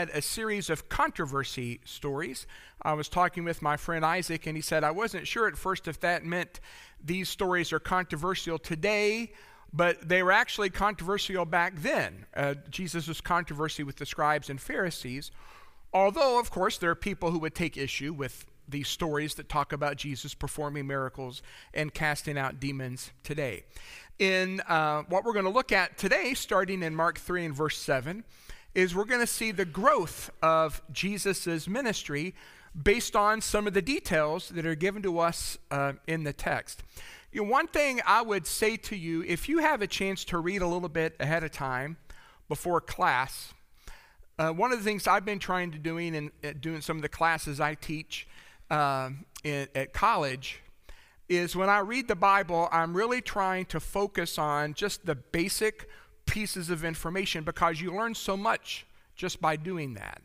A series of controversy stories. I was talking with my friend Isaac, and he said, I wasn't sure at first if that meant these stories are controversial today, but they were actually controversial back then. Jesus' controversy with the scribes and Pharisees, although, of course, there are people who would take issue with these stories that talk about Jesus performing miracles and casting out demons today. In what we're going to look at today, starting in Mark 3 and verse 7, is we're going to see the growth of Jesus' ministry based on some of the details that are given to us in the text. You know, one thing I would say to you, if you have a chance to read a little bit ahead of time before class, one of the things I've been trying to doing some of the classes I teach at college is when I read the Bible, I'm really trying to focus on just the basic pieces of information because you learn so much just by doing that.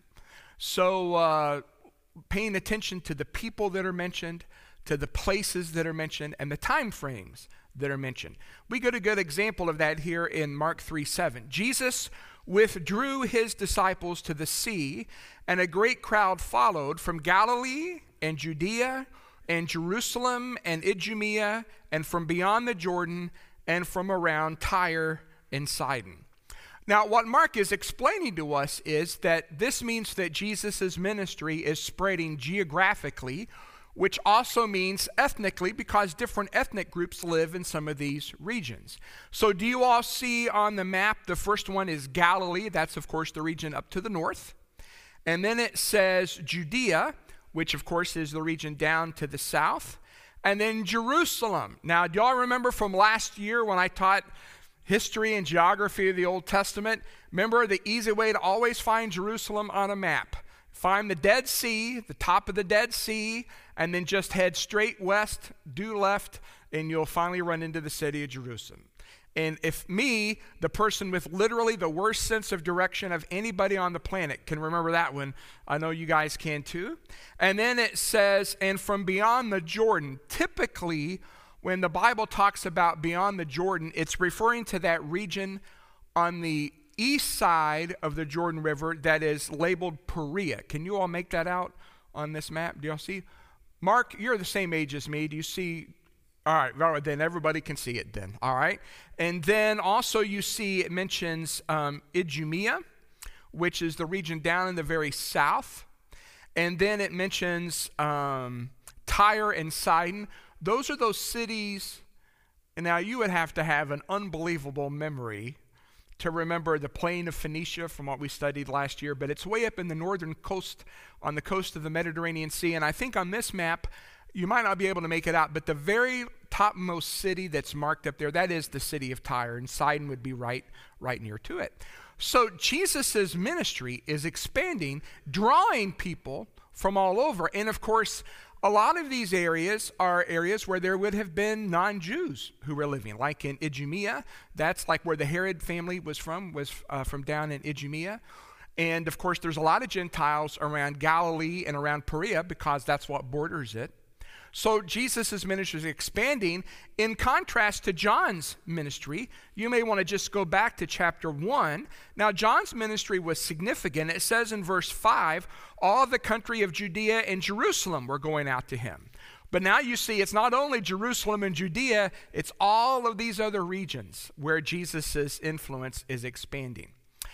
So paying attention to the people that are mentioned, to the places that are mentioned, and the time frames that are mentioned. We get a good example of that here in Mark 3:7. Jesus withdrew his disciples to the sea, and a great crowd followed from Galilee and Judea and Jerusalem and Idumea and from beyond the Jordan and from around Tyre and Sidon. Now, what Mark is explaining to us is that this means that Jesus' ministry is spreading geographically, which also means ethnically, because different ethnic groups live in some of these regions. So do you all see on the map, the first one is Galilee. That's, of course, the region up to the north. And then it says Judea, which, of course, is the region down to the south. And then Jerusalem. Now, do y'all remember from last year when I taught history and geography of the Old Testament? Remember the easy way to always find Jerusalem on a map. Find the Dead Sea, the top of the Dead Sea, and then just head straight west, due left, and you'll finally run into the city of Jerusalem. And if me, the person with literally the worst sense of direction of anybody on the planet, can remember that one, I know you guys can too. And then it says, and from beyond the Jordan. Typically, when the Bible talks about beyond the Jordan, it's referring to that region on the east side of the Jordan River that is labeled Perea. Can you all make that out on this map? Do y'all see? Mark, you're the same age as me. Do you see? All right, then everybody can see it then. All right. And then also you see it mentions Idumea, which is the region down in the very south. And then it mentions Tyre and Sidon. Those are those cities, and now you would have to have an unbelievable memory to remember the plain of Phoenicia from what we studied last year, but it's way up in the northern coast, on the coast of the Mediterranean Sea, and I think on this map, you might not be able to make it out, but the very topmost city that's marked up there, that is the city of Tyre, and Sidon would be right near to it. So Jesus' ministry is expanding, drawing people from all over, and of course, a lot of these areas are areas where there would have been non-Jews who were living, like in Idumea. That's like where the Herod family was from down in Idumea. And of course, there's a lot of Gentiles around Galilee and around Perea because that's what borders it. So Jesus' ministry is expanding. In contrast to John's ministry, you may want to just go back to chapter 1. Now, John's ministry was significant. It says in verse 5, all the country of Judea and Jerusalem were going out to him. But now you see it's not only Jerusalem and Judea, it's all of these other regions where Jesus' influence is expanding.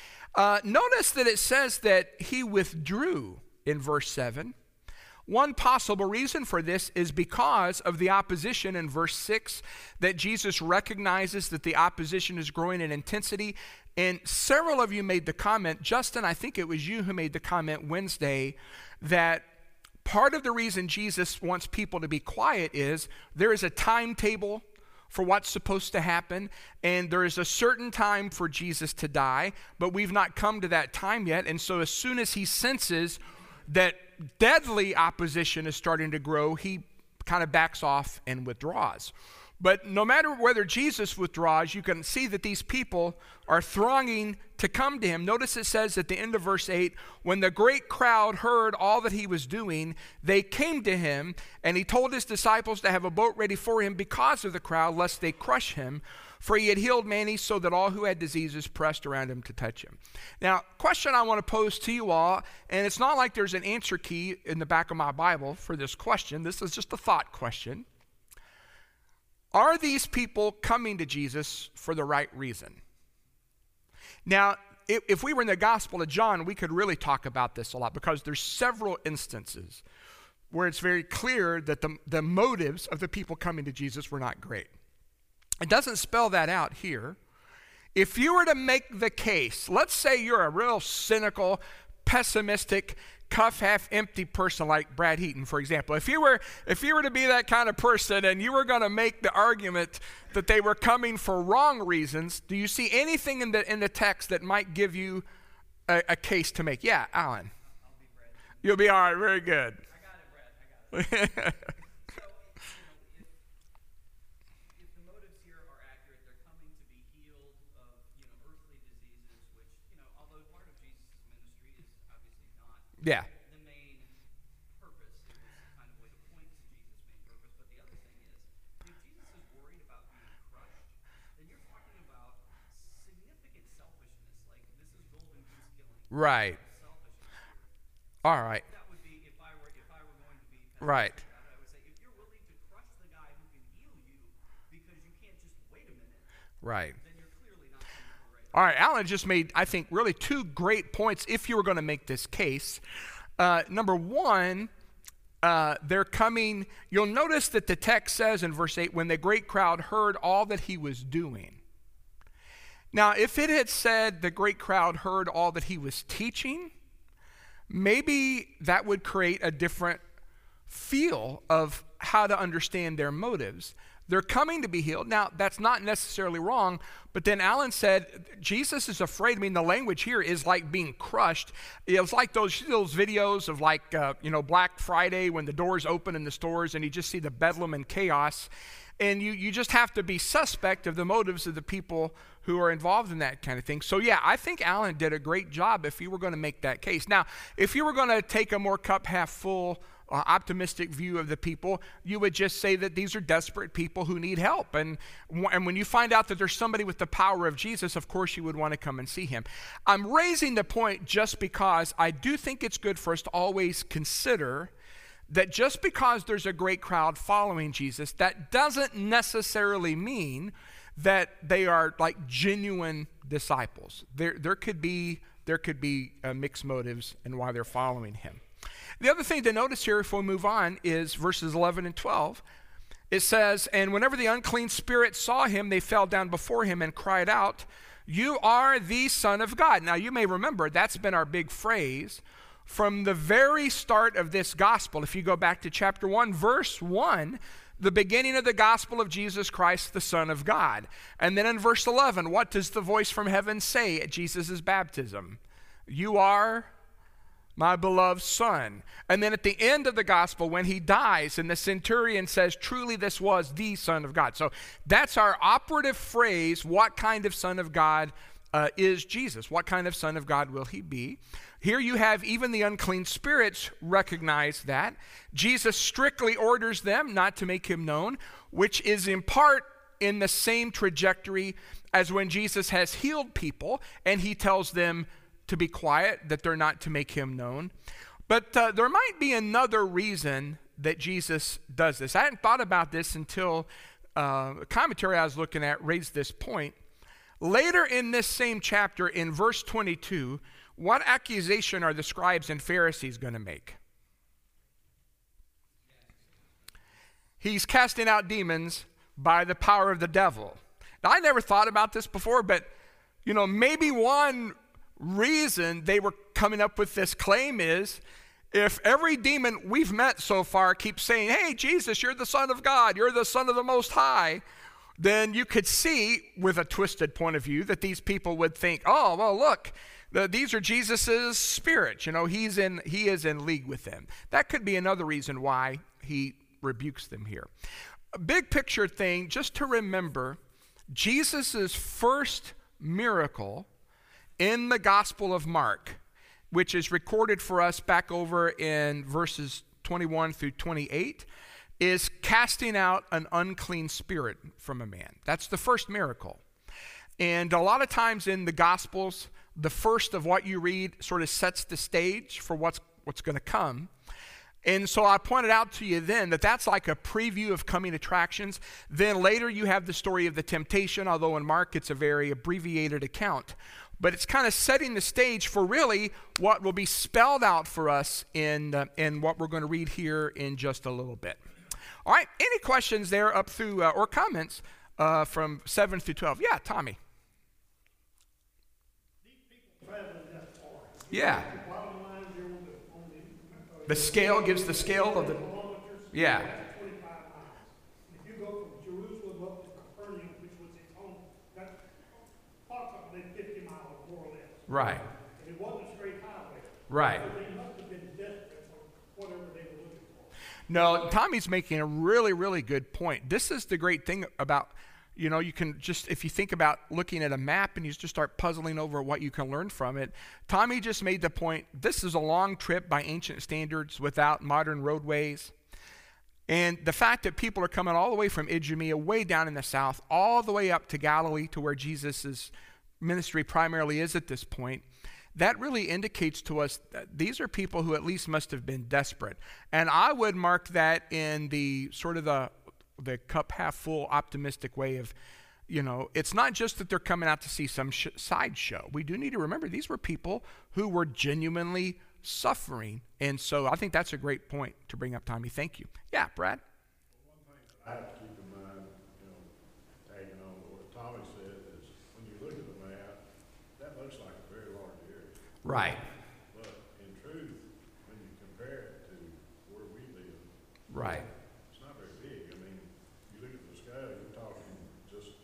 Notice that it says that he withdrew in verse 7. One possible reason for this is because of the opposition in verse 6, that Jesus recognizes that the opposition is growing in intensity. And several of you made the comment, Justin, I think it was you who made the comment Wednesday, that part of the reason Jesus wants people to be quiet is there is a timetable for what's supposed to happen, and there is a certain time for Jesus to die, but we've not come to that time yet. And so as soon as he senses that deadly opposition is starting to grow, he kind of backs off and withdraws. But no matter whether Jesus withdraws, you can see that these people are thronging to come to him. Notice it says at the end of verse 8, when the great crowd heard all that he was doing, they came to him, and he told his disciples to have a boat ready for him because of the crowd, lest they crush him. for he had healed many, so that all who had diseases pressed around him to touch him. Now, question I want to pose to you all, and it's not like there's an answer key in the back of my Bible for this question. This is just a thought question. Are these people coming to Jesus for the right reason? Now, if we were in the Gospel of John, we could really talk about this a lot, because there's several instances where it's very clear that the motives of the people coming to Jesus were not great. It doesn't spell that out here. If you were to make the case, let's say you're a real cynical, pessimistic, cup half empty person like Brad Heaton, for example. If you were to be that kind of person and you were going to make the argument that they were coming for wrong reasons, do you see anything in the text that might give you a case to make? Yeah, Alan. I'll be Brad. You'll be all right. Very good. I got it, Brad. I got it. If the motives here are accurate, they're coming to be healed of, earthly diseases, which, although part of Jesus' ministry is obviously not Yeah. the main purpose, it was kind of a way to point to Jesus' main purpose. But the other thing is, if Jesus is worried about being crushed, then you're talking about significant selfishness. Like, this is golden goose killing. Right. Selfishness here. All right. That would be if I were going to be Right. I would say, if you're willing to crush the guy who can heal you because you can't just wait a minute, Right. then you're clearly not going to be right. All right, Alan just made, I think, really two great points if you were going to make this case. Number one, they're coming, you'll notice that the text says in verse 8, when the great crowd heard all that he was doing. Now, if it had said the great crowd heard all that he was teaching, maybe that would create a different feel of how to understand their motives. They're coming to be healed. Now, that's not necessarily wrong, but then Alan said Jesus is afraid. I mean, the language here is like being crushed. It's like those videos of like, Black Friday when the doors open in the stores and you just see the bedlam and chaos. And you just have to be suspect of the motives of the people who are involved in that kind of thing. So yeah, I think Alan did a great job if you were going to make that case. Now, if you were going to take a more cup half full, optimistic view of the people, you would just say that these are desperate people who need help. And when you find out that there's somebody with the power of Jesus, of course you would want to come and see him. I'm raising the point just because I do think it's good for us to always consider that just because there's a great crowd following Jesus, that doesn't necessarily mean that they are like genuine disciples. There could be mixed motives in why they're following him. The other thing to notice here, if we move on, is verses 11 and 12. It says, and whenever the unclean spirits saw him, they fell down before him and cried out, "You are the Son of God." Now, you may remember that's been our big phrase from the very start of this gospel. If you go back to chapter 1, verse 1, the beginning of the gospel of Jesus Christ, the Son of God. And then in verse 11, what does the voice from heaven say at Jesus' baptism? "You are my beloved Son." And then at the end of the gospel, when he dies and the centurion says, "Truly this was the Son of God." So that's our operative phrase. What kind of Son of God is Jesus? What kind of Son of God will he be? Here you have even the unclean spirits recognize that. Jesus strictly orders them not to make him known, which is in part in the same trajectory as when Jesus has healed people and he tells them to be quiet, that they're not to make him known. But there might be another reason that Jesus does this. I hadn't thought about this until a commentary I was looking at raised this point. Later in this same chapter, in verse 22, what accusation are the scribes and Pharisees going to make? He's casting out demons by the power of the devil. Now, I never thought about this before, but, maybe one reason they were coming up with this claim is if every demon we've met so far keeps saying, "Hey, Jesus, you're the Son of God, you're the Son of the Most High," then you could see with a twisted point of view that these people would think, "Oh, well, look, these are Jesus's spirits. He is in league with them." That could be another reason why he rebukes them here. A big picture thing, just to remember, Jesus's first miracle in the Gospel of Mark, which is recorded for us back over in verses 21 through 28, is casting out an unclean spirit from a man. That's the first miracle. And a lot of times in the Gospels, the first of what you read sort of sets the stage for what's going to come. And so I pointed out to you then that that's like a preview of coming attractions. Then later you have the story of the temptation, although in Mark it's a very abbreviated account. But it's kind of setting the stage for really what will be spelled out for us in what we're going to read here in just a little bit. All right, any questions there up through, or comments from 7 through 12? Yeah, Tommy. These people traveling that far. Yeah. Bottom line, they're on The scale gives the scale of the, kilometers. yeah, That's 25 miles. If you go from Jerusalem up to Capernaum, which was his home, that's approximately 50 miles, more or less. right, And it wasn't a straight highway. right. So they must have been desperate for whatever they were looking for. No, Tommy's making a really, really good point. This is the great thing about, you can just, if you think about looking at a map and you just start puzzling over what you can learn from it, Tommy just made the point, this is a long trip by ancient standards without modern roadways. And the fact that people are coming all the way from Idumea, way down in the south, all the way up to Galilee to where Jesus' ministry primarily is at this point, that really indicates to us that these are people who at least must have been desperate. And I would mark that in the sort of the cup half full optimistic way of, it's not just that they're coming out to see some sideshow. We do need to remember these were people who were genuinely suffering. And so I think that's a great point to bring up, Tommy. Thank you. Yeah, Brad? One thing I have to keep in mind, tagging on what Tommy said, is when you look at the map, that looks like a very large area. Right. But in truth, when you compare it to where we live, Right. it's not very big. I mean, you look at the scale, you're talking just,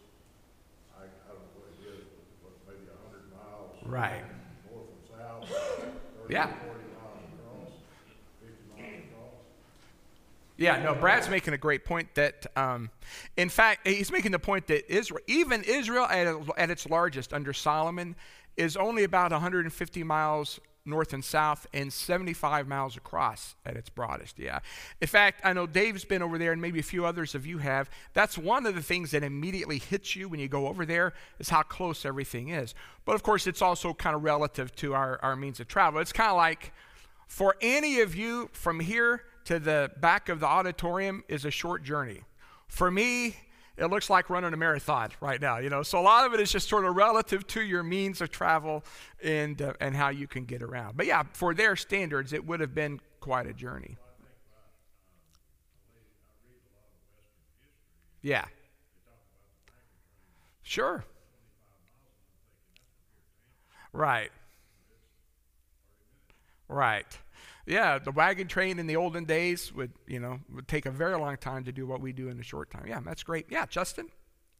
I don't know what it is, but maybe 100 miles. Right. North and south, 30, Yeah. 40 miles across, 50 miles across. Yeah, no, Brad's making a great point that, in fact, he's making the point that even Israel at its largest under Solomon is only about 150 miles north and south and 75 miles across at its broadest, yeah. In fact, I know Dave's been over there and maybe a few others of you have. That's one of the things that immediately hits you when you go over there is how close everything is. But of course, it's also kind of relative to our means of travel. It's kind of like for any of you from here to the back of the auditorium is a short journey. For me, it looks like running a marathon right now, So a lot of it is just sort of relative to your means of travel and how you can get around. But yeah, for their standards, it would have been quite a journey. Yeah. Sure. Right. Right. Yeah, the wagon train in the olden days would take a very long time to do what we do in a short time. Yeah, that's great. Yeah, Justin?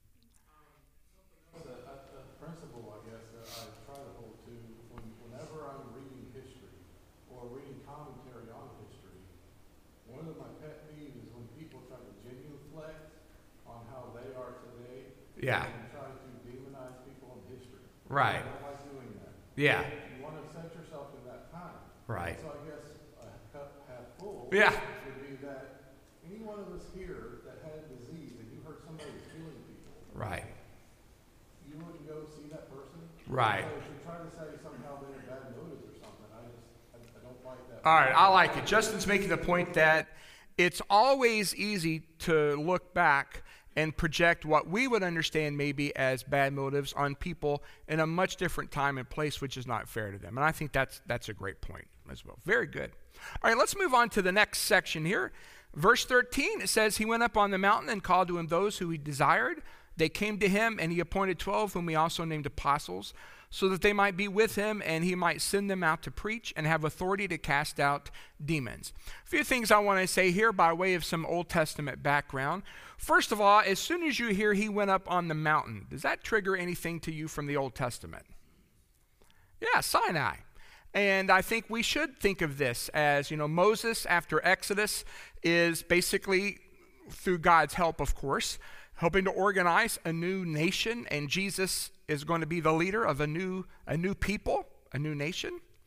A principle, I guess, that I try to hold to whenever I'm reading history or reading commentary on history. One of my pet peeves is when people try to genuflect on how they are today. Yeah. And try to demonize people in history. Right. I don't like doing that. Yeah. You want to set yourself in that time. Right. So I guess a cup half full Yeah. would be that any one of us here that had a disease and you heard somebody was killing people, Right. you wouldn't go see that person. Right. So if you try to say somehow they had bad motives or something, I don't like that. All right, I like it. Justin's making the point that it's always easy to look back and project what we would understand maybe as bad motives on people in a much different time and place, which is not fair to them. And I think that's a great point as well. Very good. All right, let's move on to the next section here. Verse 13, it says, he went up on the mountain and called to him those who he desired. They came to him, and he appointed 12, whom he also named apostles, so that they might be with him, and he might send them out to preach and have authority to cast out demons. A few things I want to say here by way of some Old Testament background. First of all, as soon as you hear he went up on the mountain, does that trigger anything to you from the Old Testament? Yeah, Sinai. And I think we should think of this as, Moses after Exodus is basically, through God's help, of course, helping to organize a new nation, and Jesus is going to be the leader of a new people, a new nation.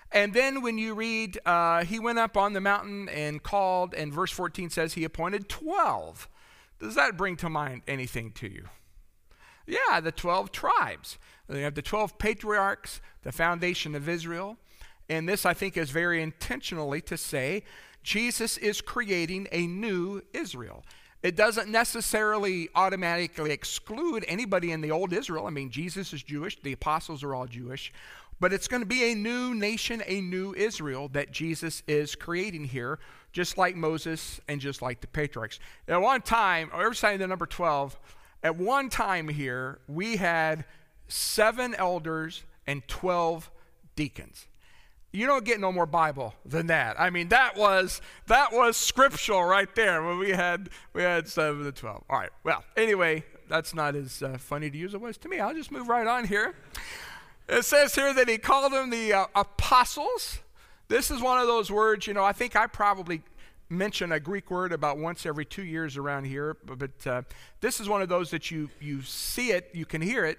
And then when you read, he went up on the mountain and called, and verse 14 says he appointed 12. Does that bring to mind anything to you? Yeah, the 12 tribes. They have the 12 patriarchs, the foundation of Israel. And this, I think, is very intentionally to say Jesus is creating a new Israel. It doesn't necessarily automatically exclude anybody in the old Israel. I mean, Jesus is Jewish. The apostles are all Jewish. But it's going to be a new nation, a new Israel that Jesus is creating here, just like Moses and just like the patriarchs. At one time, or every side of the number 12, at one time here, we had 7 elders and 12 deacons. You don't get no more Bible than that. I mean, that was scriptural right there when we had 7 to 12. All right. Well, anyway, that's not as funny to you as it was to me. I'll just move right on here. It says here that he called them the apostles. This is one of those words, I think I probably mention a Greek word about once every 2 years around here, but this is one of those that you see it, you can hear it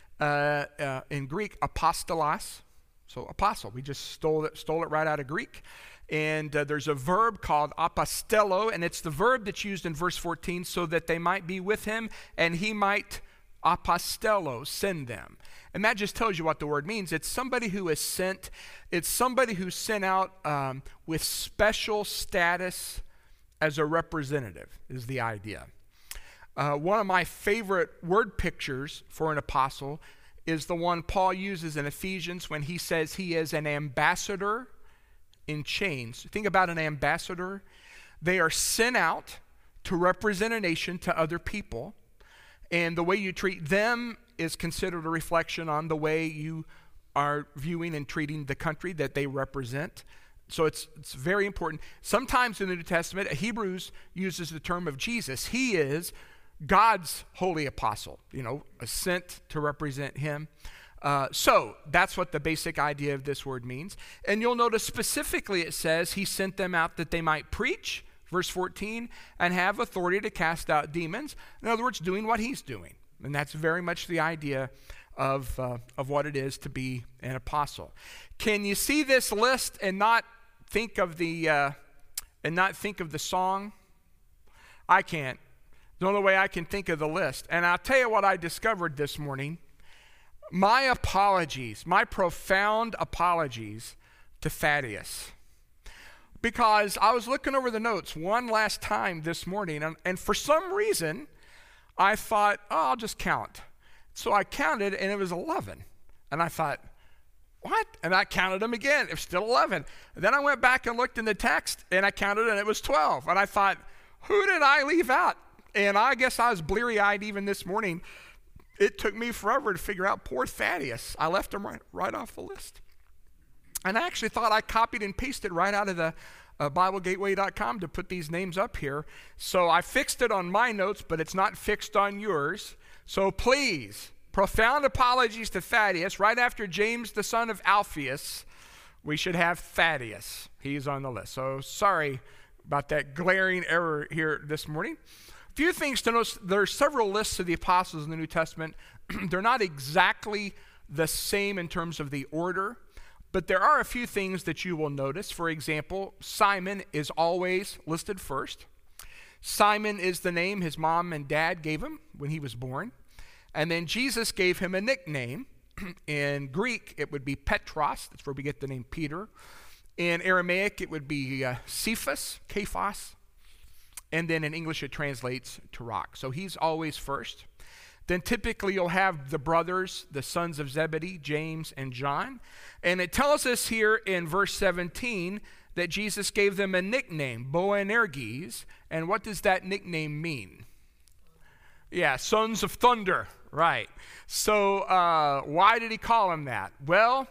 in Greek, apostolos. So apostle, we just stole it right out of Greek. And there's a verb called apostello, and it's the verb that's used in verse 14, so that they might be with him and he might apostello, send them. And that just tells you what the word means. It's somebody who is sent. It's somebody who's sent out with special status as a representative is the idea. One of my favorite word pictures for an apostle is the one Paul uses in Ephesians when he says he is an ambassador in chains. Think about an ambassador. They are sent out to represent a nation to other people, and the way you treat them is considered a reflection on the way you are viewing and treating the country that they represent. So it's very important. Sometimes in the New Testament, Hebrews uses the term of Jesus. He is God's holy apostle, sent to represent him. So that's what the basic idea of this word means. And you'll notice specifically it says he sent them out that they might preach, verse 14, and have authority to cast out demons. In other words, doing what he's doing. And that's very much the idea of what it is to be an apostle. Can you see this list and not think of the song? I can't. The only way I can think of the list. And I'll tell you what I discovered this morning. My apologies, my profound apologies to Thaddeus. Because I was looking over the notes one last time this morning, and for some reason, I thought, I'll just count. So I counted, and it was 11. And I thought, what? And I counted them again. It was still 11. And then I went back and looked in the text, and I counted, and it was 12. And I thought, who did I leave out? And I guess I was bleary-eyed even this morning. It took me forever to figure out poor Thaddeus. I left him right off the list. And I actually thought I copied and pasted right out of the BibleGateway.com to put these names up here. So I fixed it on my notes, but it's not fixed on yours. So please, profound apologies to Thaddeus. Right after James, the son of Alphaeus, we should have Thaddeus. He's on the list. So sorry about that glaring error here this morning. A few things to notice. There are several lists of the apostles in the New Testament. They're not exactly the same in terms of the order, but there are a few things that you will notice. For example, Simon is always listed first. Simon is the name his mom and dad gave him when he was born. And then Jesus gave him a nickname. In Greek, it would be Petros. That's where we get the name Peter. In Aramaic, it would be Cephas, Kephas. And then in English, it translates to rock. So he's always first. Then typically you'll have the brothers, the sons of Zebedee, James and John. And it tells us here in verse 17 that Jesus gave them a nickname, Boanerges. And what does that nickname mean? Yeah, sons of thunder, right. So why did he call them that? Well,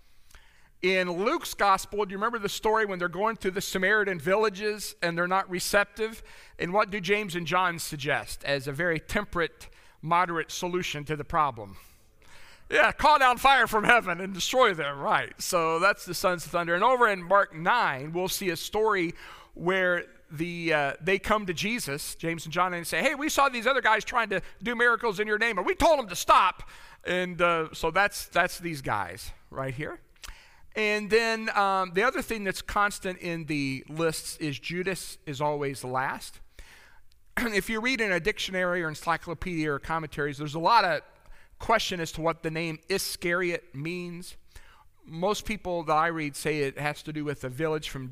in Luke's gospel, do you remember the story when they're going through the Samaritan villages and they're not receptive? And what do James and John suggest as a very temperate, moderate solution to the problem? Yeah, call down fire from heaven and destroy them, right. So that's the sons of thunder. And over in Mark 9, we'll see a story where they come to Jesus, James and John, and say, hey, we saw these other guys trying to do miracles in your name, and we told them to stop. And so that's these guys right here. And then the other thing that's constant in the lists is Judas is always last. If you read in a dictionary or encyclopedia or commentaries, there's a lot of question as to what the name Iscariot means. Most people that I read say it has to do with a village from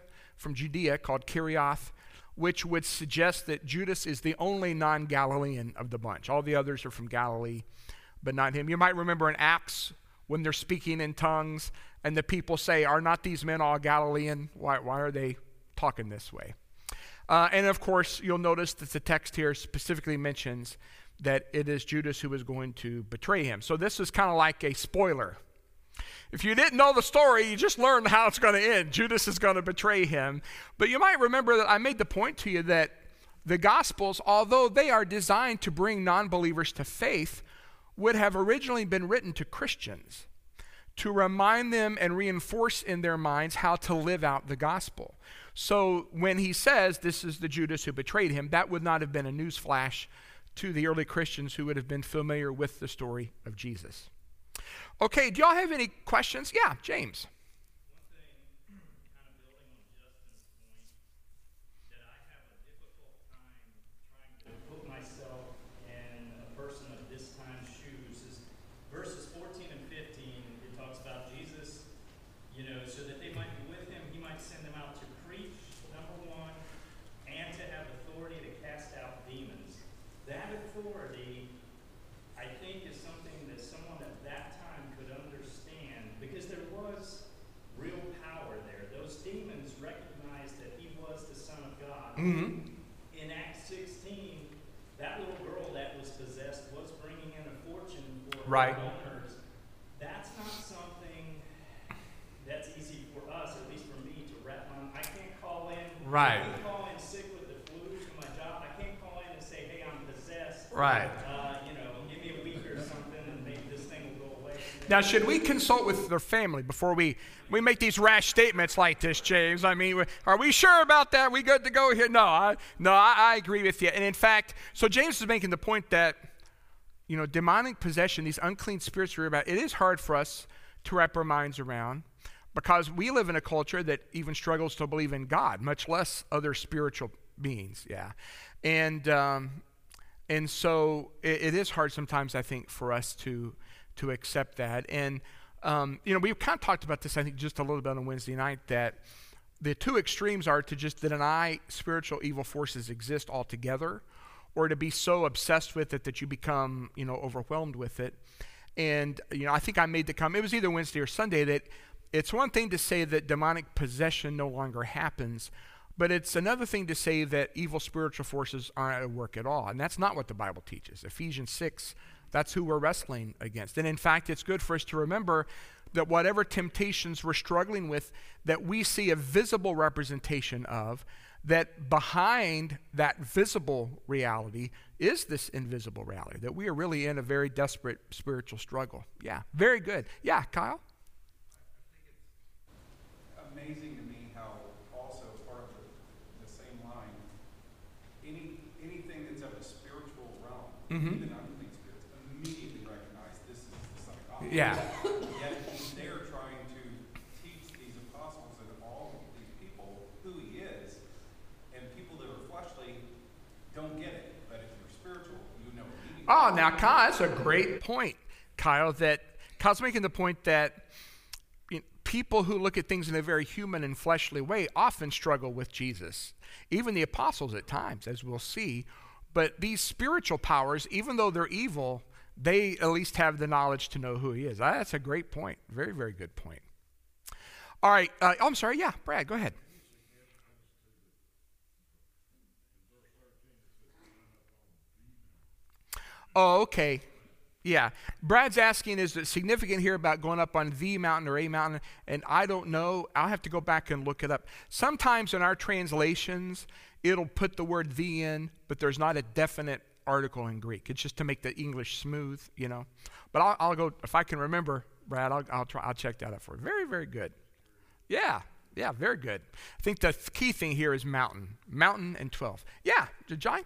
Judea called Kirioth, which would suggest that Judas is the only non-Galilean of the bunch. All the others are from Galilee, but not him. You might remember in Acts when they're speaking in tongues and the people say, "Are not these men all Galilean? Why are they talking this way?" And of course, you'll notice that the text here specifically mentions that it is Judas who is going to betray him. So this is kind of like a spoiler. If you didn't know the story, you just learned how it's going to end. Judas is going to betray him. But you might remember that I made the point to you that the Gospels, although they are designed to bring non-believers to faith, would have originally been written to Christians to remind them and reinforce in their minds how to live out the gospel. So when he says this is the Judas who betrayed him, that would not have been a newsflash to the early Christians who would have been familiar with the story of Jesus. Okay, do y'all have any questions? Yeah, James. One thing, kind of building on Justin's point, that I have a difficult time trying to put myself in a person of this time's shoes is verses 14 and 15. It talks about Jesus, so that they might be with him. He might send them out to preach, number one, and to have authority to cast out demons. That authority, I think, is something that someone at that time could understand because there was real power there. Those demons recognized that he was the Son of God. Mm-hmm. In Acts 16, that little girl that was possessed was bringing in a fortune for Right. her owners. That's not something that's easy for us, at least for me, to wrap my. I can't call in. Right. I can call in sick with the flu to my job. I can't call in and say, "Hey, I'm possessed." Right. Give me a week or something, and maybe this thing will go away. Now, should we consult with their family before we make these rash statements like this, James? I mean, are we sure about that? We good to go here? No, I agree with you. And in fact, so James is making the point that, demonic possession, these unclean spirits we're about, it is hard for us to wrap our minds around because we live in a culture that even struggles to believe in God, much less other spiritual beings. Yeah. And so it is hard sometimes, I think, for us to accept that. And, we kind of talked about this, I think, just a little bit on Wednesday night, that the two extremes are to just deny spiritual evil forces exist altogether, or to be so obsessed with it that you become, overwhelmed with it. And, I think I made the comment, it was either Wednesday or Sunday, that it's one thing to say that demonic possession no longer happens, but it's another thing to say that evil spiritual forces aren't at work at all. And that's not what the Bible teaches. Ephesians 6, that's who we're wrestling against. And in fact, it's good for us to remember that whatever temptations we're struggling with, that we see a visible representation of, that behind that visible reality is this invisible reality, that we are really in a very desperate spiritual struggle. Yeah, very good. Yeah, Kyle? Amazing to me how also part of the same line, anything that's of a spiritual realm, even unclean spirits, immediately recognize this is the Son of God. Yeah. Yet he's there trying to teach these apostles and all of these people who he is, and people that are fleshly don't get it. But if you're spiritual, you know immediately. Oh, now, Kyle, that's a great point, Kyle, that Kyle's making the point that people who look at things in a very human and fleshly way often struggle with Jesus. Even the apostles at times, as we'll see. But these spiritual powers, even though they're evil, they at least have the knowledge to know who he is. That's a great point. Very, very good point. All right. I'm sorry. Yeah, Brad, go ahead. Oh, okay. Yeah. Brad's asking, is it significant here about going up on the mountain or a mountain? And I don't know. I'll have to go back and look it up. Sometimes in our translations, it'll put the word the in, but there's not a definite article in Greek. It's just to make the English smooth, But I'll go, if I can remember, Brad, I'll check that out for you. Very, very good. Yeah, very good. I think the key thing here is mountain and 12. Yeah, John?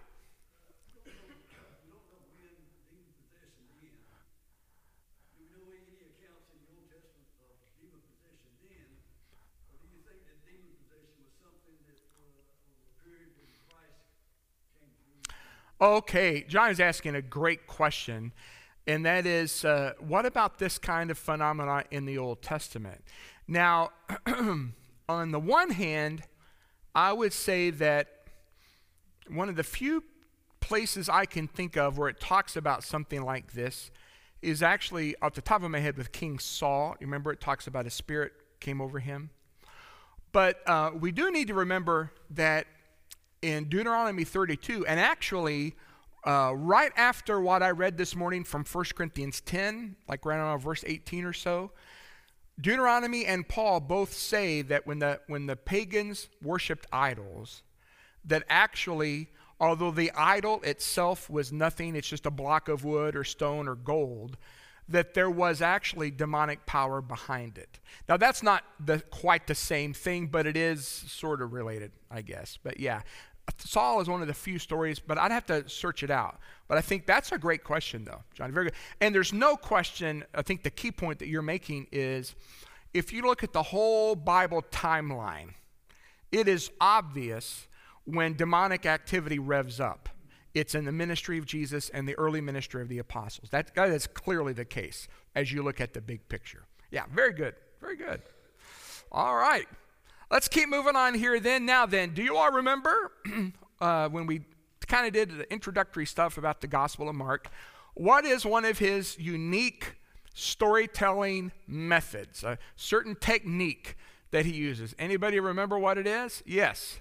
Okay, John is asking a great question, and that is, what about this kind of phenomena in the Old Testament? Now, on the one hand, I would say that one of the few places I can think of where it talks about something like this is actually off the top of my head with King Saul. You remember it talks about a spirit came over him? But we do need to remember that in Deuteronomy 32, and actually right after what I read this morning from 1 Corinthians 10, like right around verse 18 or so, Deuteronomy and Paul both say that when the pagans worshipped idols, that actually, although the idol itself was nothing, it's just a block of wood or stone or gold, that there was actually demonic power behind it. Now, that's not quite the same thing, but it is sort of related, I guess. But yeah, Saul is one of the few stories, but I'd have to search it out. But I think that's a great question, though, John. Very good. And there's no question, I think the key point that you're making is, if you look at the whole Bible timeline, it is obvious when demonic activity revs up. It's in the ministry of Jesus and the early ministry of the apostles. That is clearly the case as you look at the big picture. Yeah, very good. Very good. All right. Let's keep moving on here then. Now then, do you all remember when we kind of did the introductory stuff about the Gospel of Mark, what is one of his unique storytelling methods, a certain technique that he uses? Anybody remember what it is? Yes.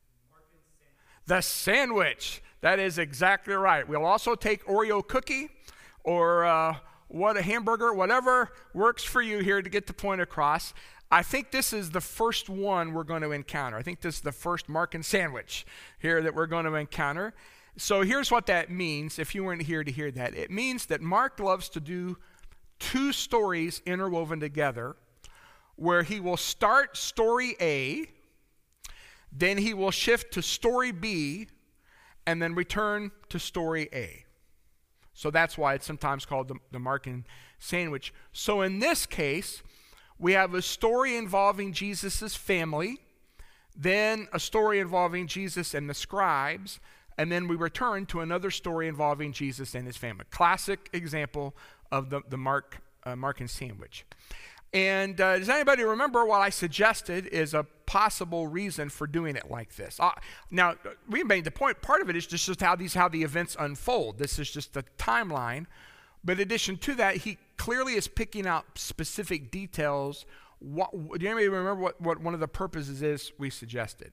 The sandwich. That is exactly right. We'll also take Oreo cookie or a hamburger, whatever works for you here to get the point across. I think this is the first one we're going to encounter. I think this is the first Markan sandwich here that we're going to encounter. So here's what that means, if you weren't here to hear that. It means that Mark loves to do two stories interwoven together, where he will start story A, then he will shift to story B, and then return to story A. So that's why it's sometimes called the Markan sandwich. So in this case, we have a story involving Jesus' family, then a story involving Jesus and the scribes, and then we return to another story involving Jesus and his family. Classic example of the Markan sandwich. And does anybody remember what I suggested is a possible reason for doing it like this? Now, we made the point, part of it is just how the events unfold. This is just the timeline. But in addition to that, he clearly is picking out specific details. Do anybody remember what one of the purposes is we suggested?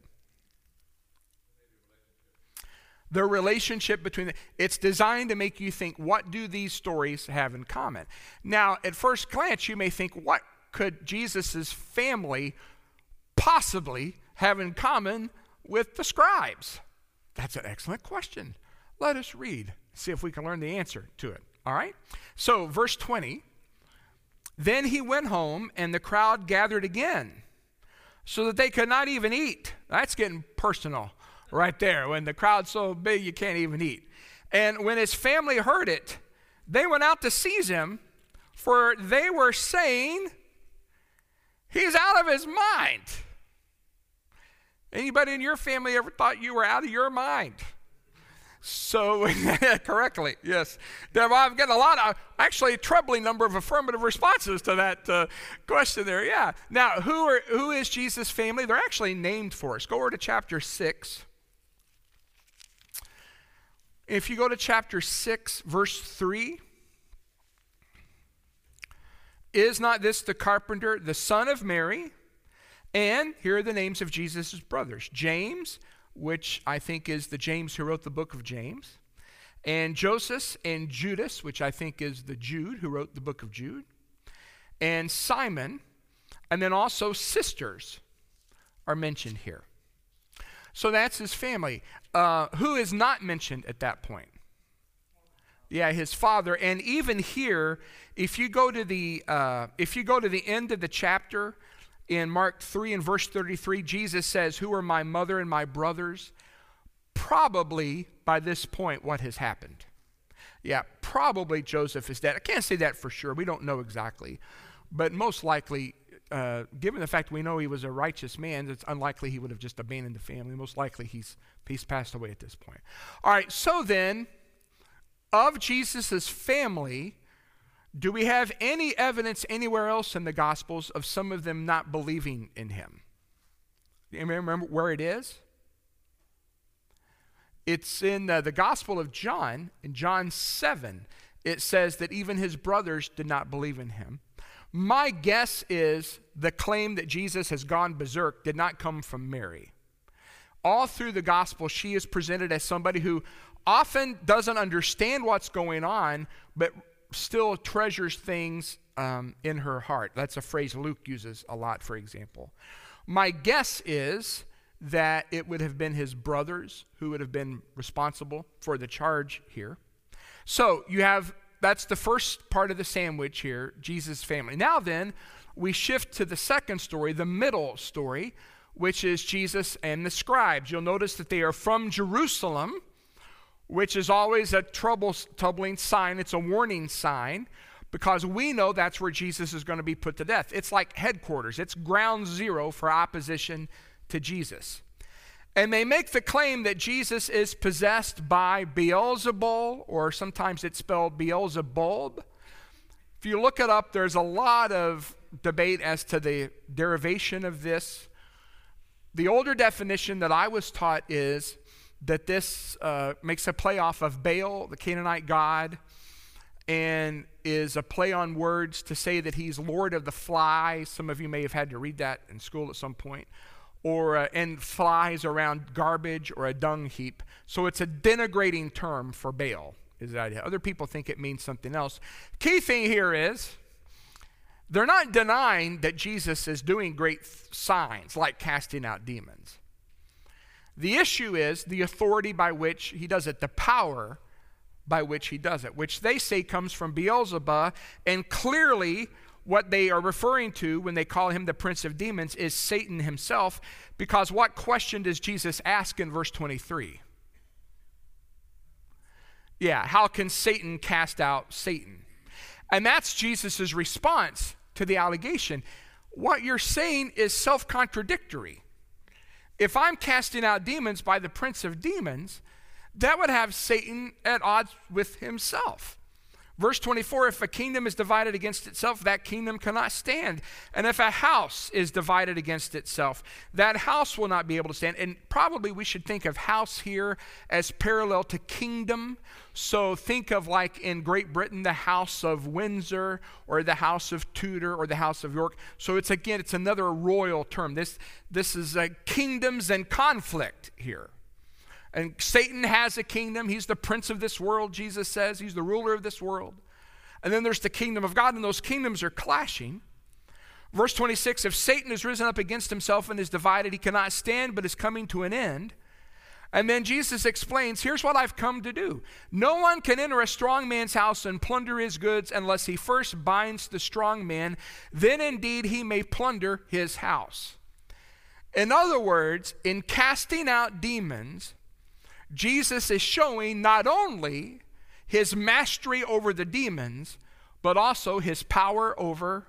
The relationship between it's designed to make you think, what do these stories have in common? Now, at first glance, you may think, what could Jesus' family possibly have in common with the scribes? That's an excellent question. Let us read, see if we can learn the answer to it. All right? So, verse 20, then he went home, and the crowd gathered again, so that they could not even eat. That's getting personal right there. When the crowd's so big, you can't even eat. And when his family heard it, they went out to seize him, for they were saying, he's out of his mind. Anybody in your family ever thought you were out of your mind? So, correctly, yes. I've got a troubling number of affirmative responses to that question there, yeah. Now, who is Jesus' family? They're actually named for us. Go over to chapter 6. If you go to chapter 6, verse 3, is not this the carpenter, the son of Mary? And here are the names of Jesus' brothers. James, which I think is the James who wrote the book of James, and Joseph and Judas, which I think is the Jude who wrote the book of Jude, and Simon, and then also sisters are mentioned here. So that's his family. Who is not mentioned at that point? Yeah, his father. And even here, if you go to the end of the chapter, in Mark 3 and verse 33, Jesus says, who are my mother and my brothers? Probably by this point, what has happened? Yeah, probably Joseph is dead. I can't say that for sure. We don't know exactly. But most likely, given the fact we know he was a righteous man, it's unlikely he would have just abandoned the family. Most likely he's passed away at this point. All right, so then, of Jesus' family, do we have any evidence anywhere else in the Gospels of some of them not believing in him? Do you remember where it is? It's in the Gospel of John, in John 7. It says that even his brothers did not believe in him. My guess is the claim that Jesus has gone berserk did not come from Mary. All through the Gospel, she is presented as somebody who often doesn't understand what's going on, but still treasures things in her heart. That's a phrase Luke uses a lot, for example. My guess is that it would have been his brothers who would have been responsible for the charge here. So that's the first part of the sandwich here, Jesus' family. Now then, we shift to the second story, the middle story, which is Jesus and the scribes. You'll notice that they are from Jerusalem, which is always a troubling sign. It's a warning sign, because we know that's where Jesus is going to be put to death. It's like headquarters. It's ground zero for opposition to Jesus. And they make the claim that Jesus is possessed by Beelzebul, or sometimes it's spelled Beelzebub. If you look it up, there's a lot of debate as to the derivation of this. The older definition that I was taught is that this makes a play off of Baal, the Canaanite god, and is a play on words to say that he's Lord of the Flies. Some of you may have had to read that in school at some point. And flies around garbage or a dung heap. So it's a denigrating term for Baal, is the idea. Other people think it means something else. Key thing here is, they're not denying that Jesus is doing great signs, like casting out demons. The issue is the authority by which he does it, the power by which he does it, which they say comes from Beelzebub, and clearly what they are referring to when they call him the prince of demons is Satan himself, because what question does Jesus ask in verse 23? Yeah, how can Satan cast out Satan? And that's Jesus' response to the allegation. What you're saying is self-contradictory. If I'm casting out demons by the prince of demons, that would have Satan at odds with himself. Verse 24, if a kingdom is divided against itself, that kingdom cannot stand. And if a house is divided against itself, that house will not be able to stand. And probably we should think of house here as parallel to kingdom. So think of, like in Great Britain, the House of Windsor, or the House of Tudor, or the House of York. So it's another royal term. This is kingdoms and conflict here. And Satan has a kingdom. He's the prince of this world, Jesus says. He's the ruler of this world. And then there's the kingdom of God, and those kingdoms are clashing. Verse 26, if Satan is risen up against himself and is divided, he cannot stand, but is coming to an end. And then Jesus explains, here's what I've come to do. No one can enter a strong man's house and plunder his goods unless he first binds the strong man. Then indeed he may plunder his house. In other words, in casting out demons, Jesus is showing not only his mastery over the demons, but also his power over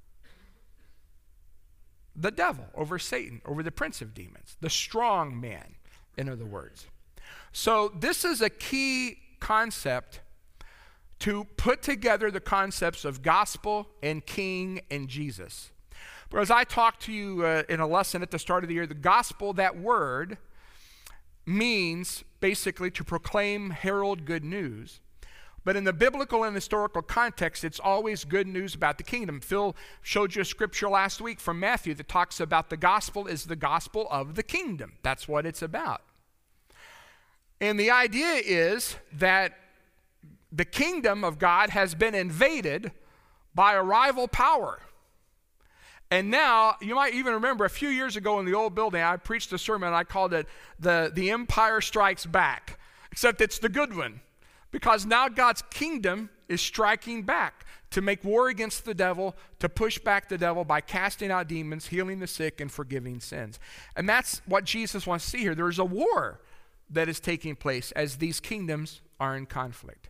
the devil, over Satan, over the prince of demons, the strong man, in other words. So this is a key concept to put together the concepts of gospel and king and Jesus. But as I talked to you in a lesson at the start of the year, the gospel, that word, means basically to proclaim, herald good news. But in the biblical and historical context, it's always good news about the kingdom. Phil showed you a scripture last week from Matthew that talks about the gospel is the gospel of the kingdom. That's what it's about. And the idea is that the kingdom of God has been invaded by a rival power. And now, you might even remember a few years ago in the old building, I preached a sermon, I called it the Empire Strikes Back, except it's the good one, because now God's kingdom is striking back to make war against the devil, to push back the devil by casting out demons, healing the sick, and forgiving sins. And that's what Jesus wants to see here. There's a war that is taking place as these kingdoms are in conflict.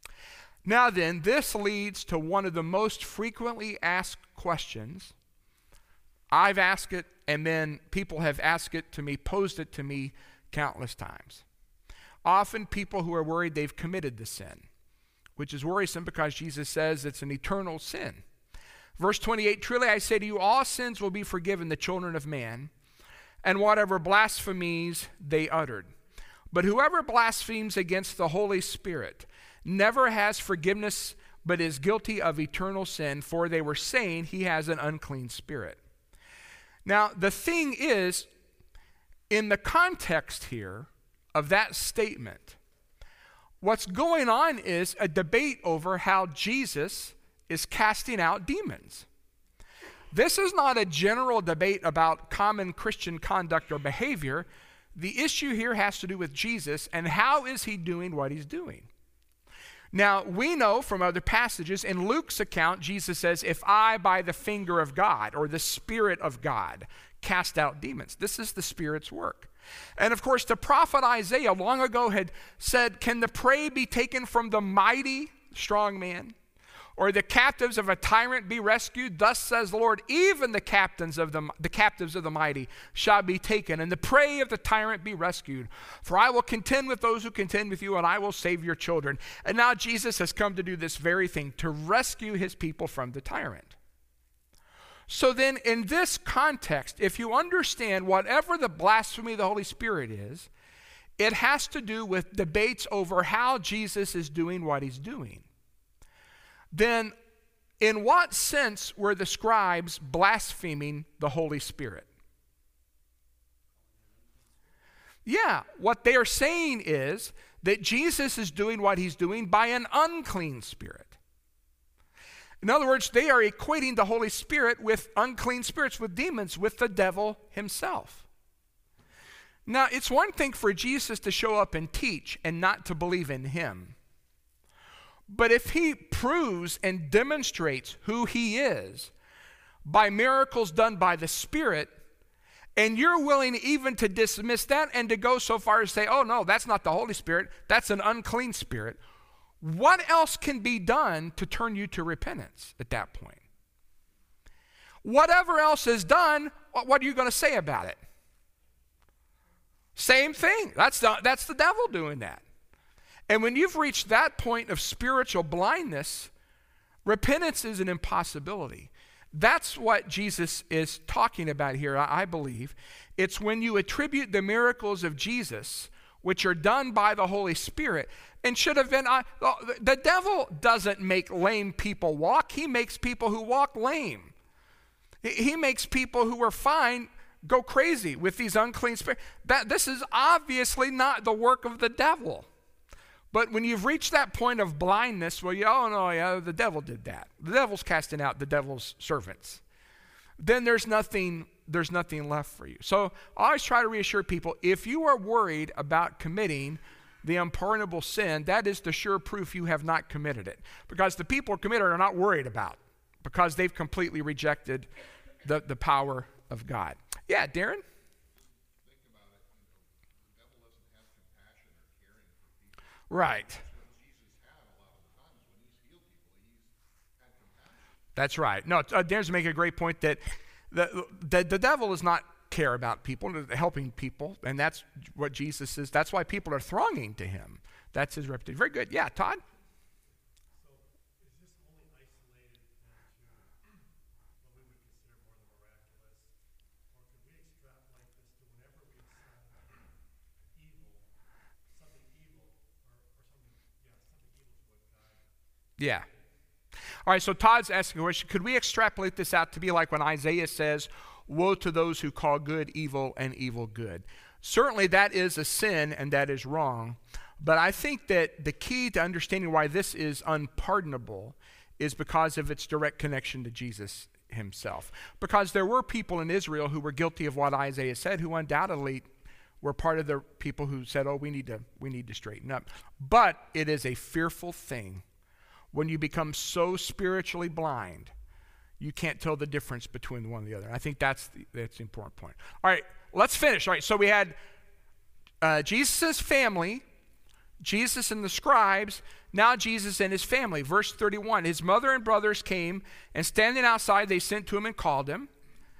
Now then, this leads to one of the most frequently asked questions I've asked it, and then people have asked it to me, posed it to me countless times. Often people who are worried they've committed the sin, which is worrisome because Jesus says it's an eternal sin. Verse 28, truly I say to you, all sins will be forgiven the children of man, and whatever blasphemies they uttered. But whoever blasphemes against the Holy Spirit never has forgiveness, but is guilty of eternal sin, for they were saying he has an unclean spirit. Now, the thing is, in the context here of that statement, what's going on is a debate over how Jesus is casting out demons. This is not a general debate about common Christian conduct or behavior. The issue here has to do with Jesus and how is he doing what he's doing. Now, we know from other passages, in Luke's account, Jesus says, if I by the finger of God or the Spirit of God cast out demons. This is the Spirit's work. And of course, the prophet Isaiah long ago had said, can the prey be taken from the mighty strong man? Or the captives of a tyrant be rescued? Thus says the Lord, even the captives of the mighty shall be taken, and the prey of the tyrant be rescued. For I will contend with those who contend with you, and I will save your children. And now Jesus has come to do this very thing, to rescue his people from the tyrant. So then in this context, if you understand whatever the blasphemy of the Holy Spirit is, it has to do with debates over how Jesus is doing what he's doing. Then in what sense were the scribes blaspheming the Holy Spirit? Yeah, what they are saying is that Jesus is doing what he's doing by an unclean spirit. In other words, they are equating the Holy Spirit with unclean spirits, with demons, with the devil himself. Now, it's one thing for Jesus to show up and teach and not to believe in him. But if he proves and demonstrates who he is by miracles done by the Spirit, and you're willing even to dismiss that and to go so far as to say, oh no, that's not the Holy Spirit, that's an unclean spirit, what else can be done to turn you to repentance at that point? Whatever else is done, what are you going to say about it? Same thing. That's the devil doing that. And when you've reached that point of spiritual blindness, repentance is an impossibility. That's what Jesus is talking about here, I believe. It's when you attribute the miracles of Jesus, which are done by the Holy Spirit, and should have been, the devil doesn't make lame people walk. He makes people who walk lame. He makes people who are fine go crazy with these unclean spirits. This is obviously not the work of the devil. But when you've reached that point of blindness, well, the devil did that. The devil's casting out the devil's servants. Then there's nothing left for you. So I always try to reassure people, if you are worried about committing the unpardonable sin, that is the sure proof you have not committed it. Because the people who commit it are not worried about, because they've completely rejected the power of God. Yeah, Darren? Right. That's right. No, Darren's making a great point that the devil does not care about people, helping people, and that's what Jesus is. That's why people are thronging to him. That's his reputation. Very good. Yeah, Todd? So is this only isolated to what we would consider more the miraculous? Or could we extrapolate this to whenever we saw evil, something evil, or something evil to what God? Yeah. All right, so Todd's asking a question. Could we extrapolate this out to be like when Isaiah says, woe to those who call good evil and evil good? Certainly that is a sin and that is wrong. But I think that the key to understanding why this is unpardonable is because of its direct connection to Jesus himself. Because there were people in Israel who were guilty of what Isaiah said, who undoubtedly were part of the people who said, oh, we need to straighten up. But it is a fearful thing when you become so spiritually blind, you can't tell the difference between one and the other. I think that's the important point. All right, let's finish. All right, so we had Jesus' family, Jesus and the scribes, now Jesus and his family. Verse 31, his mother and brothers came, and standing outside, they sent to him and called him.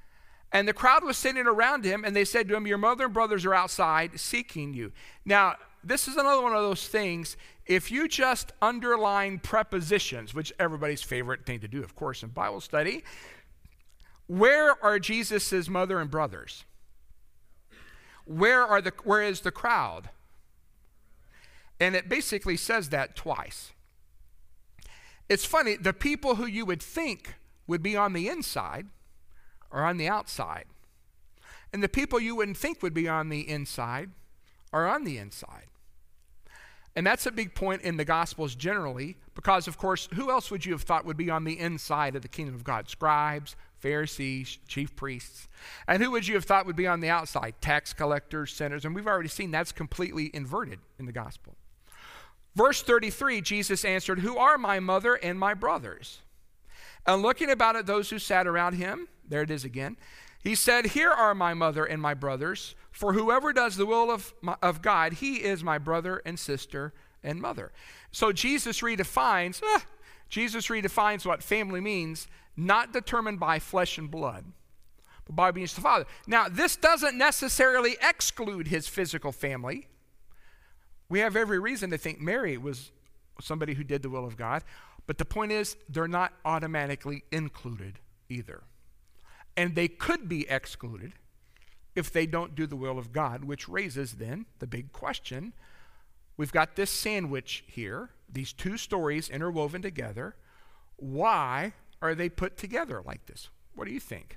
And the crowd was sitting around him, and they said to him, your mother and brothers are outside seeking you. Now, this is another one of those things, if you just underline prepositions, which everybody's favorite thing to do, of course, in Bible study, where are Jesus' mother and brothers? Where is the crowd? And it basically says that twice. It's funny, the people who you would think would be on the inside are on the outside. And the people you wouldn't think would be on the inside are on the inside. And that's a big point in the Gospels generally, because, of course, who else would you have thought would be on the inside of the kingdom of God? Scribes, Pharisees, chief priests. And who would you have thought would be on the outside? Tax collectors, sinners. And we've already seen that's completely inverted in the Gospel. Verse 33, Jesus answered, who are my mother and my brothers? And looking about at those who sat around him, there it is again, he said, here are my mother and my brothers, for whoever does the will of God, he is my brother and sister and mother. So Jesus redefines what family means, not determined by flesh and blood, but by obedience to the Father. Now, this doesn't necessarily exclude his physical family. We have every reason to think Mary was somebody who did the will of God, but the point is they're not automatically included either. And they could be excluded if they don't do the will of God, which raises then the big question. We've got this sandwich here, these two stories interwoven together. Why are they put together like this? What do you think?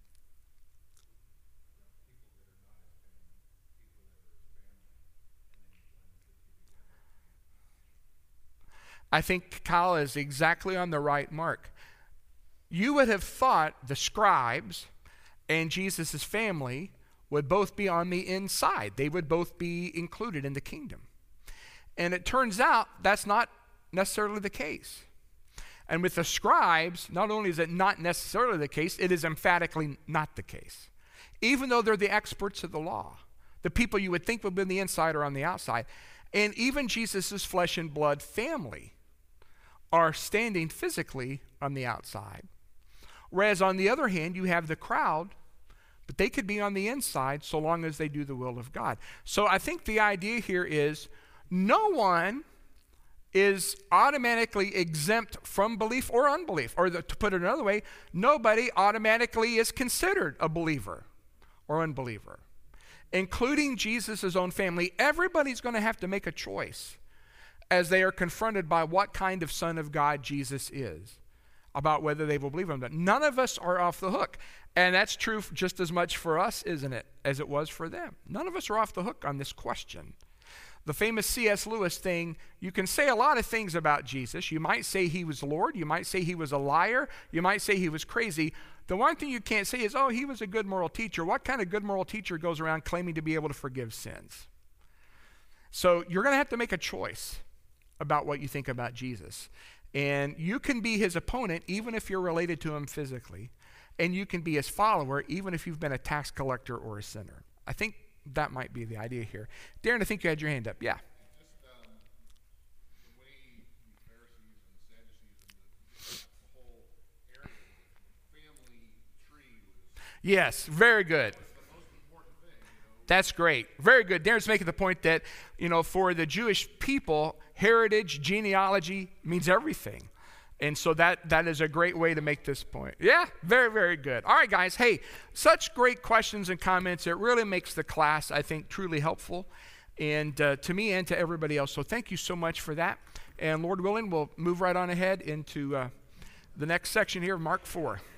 I think Kyle is exactly on the right mark. You would have thought the scribes and Jesus' family would both be on the inside. They would both be included in the kingdom. And it turns out that's not necessarily the case. And with the scribes, not only is it not necessarily the case, it is emphatically not the case. Even though they're the experts of the law, the people you would think would be on the inside are on the outside. And even Jesus' flesh and blood family are standing physically on the outside. Whereas on the other hand, you have the crowd, but they could be on the inside so long as they do the will of God. So I think the idea here is no one is automatically exempt from belief or unbelief. Or to put it another way, nobody automatically is considered a believer or unbeliever, including Jesus' own family. Everybody's going to have to make a choice as they are confronted by what kind of Son of God Jesus is, about whether they will believe him. But none of us are off the hook. And that's true just as much for us, isn't it, as it was for them. None of us are off the hook on this question. The famous C.S. Lewis thing, you can say a lot of things about Jesus. You might say he was Lord. You might say he was a liar. You might say he was crazy. The one thing you can't say is, oh, he was a good moral teacher. What kind of good moral teacher goes around claiming to be able to forgive sins? So you're going to have to make a choice about what you think about Jesus. And you can be his opponent even if you're related to him physically. And you can be his follower even if you've been a tax collector or a sinner. I think that might be the idea here. Darren, I think you had your hand up. Yeah. Just the way the Pharisees and the Sadducees and the whole area, family tree was. Yes, very good. The most important thing, That's great. Very good. Darren's making the point that, for the Jewish people, heritage, genealogy means everything. And so that is a great way to make this point. Yeah, very, very good. All right, guys. Hey, such great questions and comments. It really makes the class, I think, truly helpful, and to me and to everybody else. So thank you so much for that. And Lord willing, we'll move right on ahead into the next section here of Mark 4.